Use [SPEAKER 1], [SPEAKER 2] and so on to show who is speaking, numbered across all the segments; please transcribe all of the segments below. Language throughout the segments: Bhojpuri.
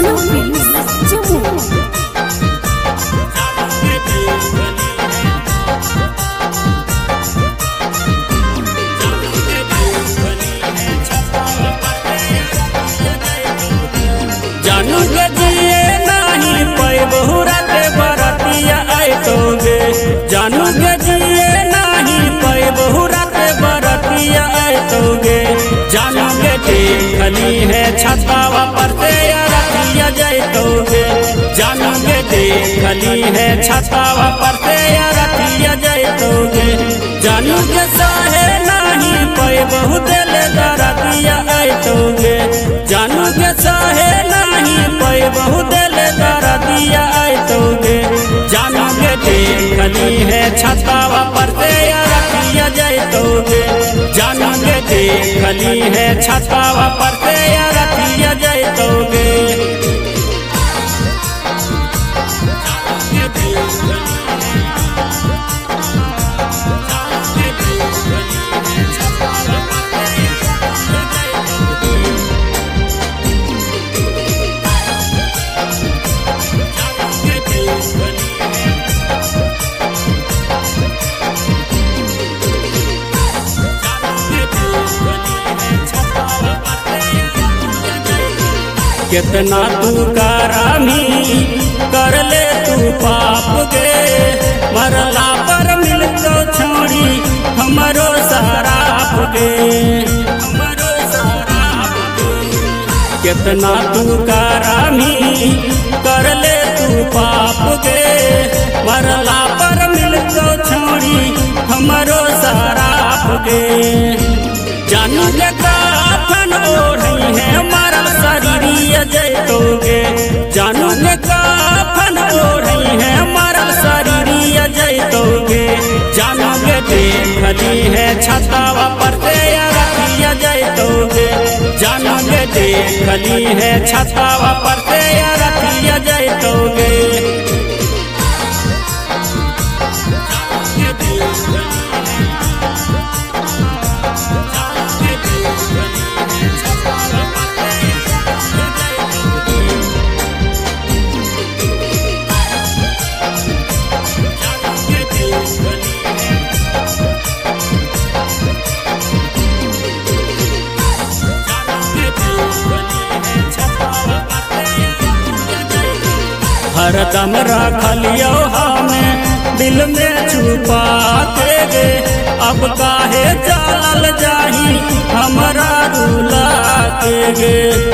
[SPEAKER 1] सोनू फिल्म्स जम्मू।
[SPEAKER 2] जानू के जिए नहीं पैबहु रात बरतिया आइतोगे। जानू के जिए नहीं पैबहु रात बरतिया आइतोगे। जानू के देखली है छतावा पर से रतिया जाइतोगे। जानू के देखली है छतावा पर से रतिया जाइतोगे। जानू के सहे नहीं पैबहु दिल दरतिया आइतोगे। जानू के सहे नहीं पैबहु दिल दरतिया आइतोगे। जानू के देखली है छतावा पर से रतिया जाइतोगे। जानू के देखली है छतावा पर से रतिया जाइतोगे। कितना तू करामी कर ले तू पाप गे। मरला पर मिल तो छोड़ी हमारो सराप गे। कितना तू करामी कर ले तू पाप गे। मरला पर मिल तो छोड़ी हमारो सराप गे। जानू के काफन ओढ़ी है हमारा शरीरिया जाइतोगे। जानू के काफन ओढ़ी है हमारा शरीरिया जाइतोगे। जानू के देखली है छतावा पर से रतिया जाइतोगे। जानू के देखली है छतावा पर से रतिया जाइतोगे। हरदम रखलियो हमें दिल में छुपा के गे। अब काहे चलल जाही हमरा रुला के गे।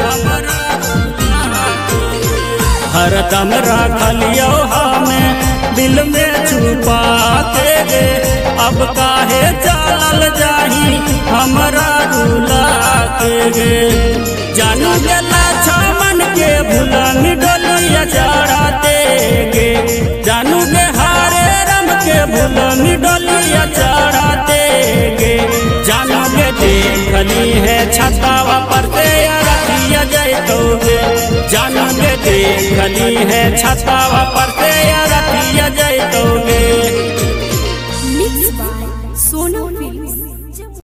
[SPEAKER 2] हरदम रखलियो हमें दिल में छुपा के गे। अब काहे चलल जाही हमरा रुला के गे। जानू गेला छमन के भुलन डोलिया चढ़ाते गे। जानू के हारे रम के भुलन डोलिया चढ़ाते गे। जानू के देखली है छतावा पर से रतिया जाइतोगे। जानू के देखली है छतावा पर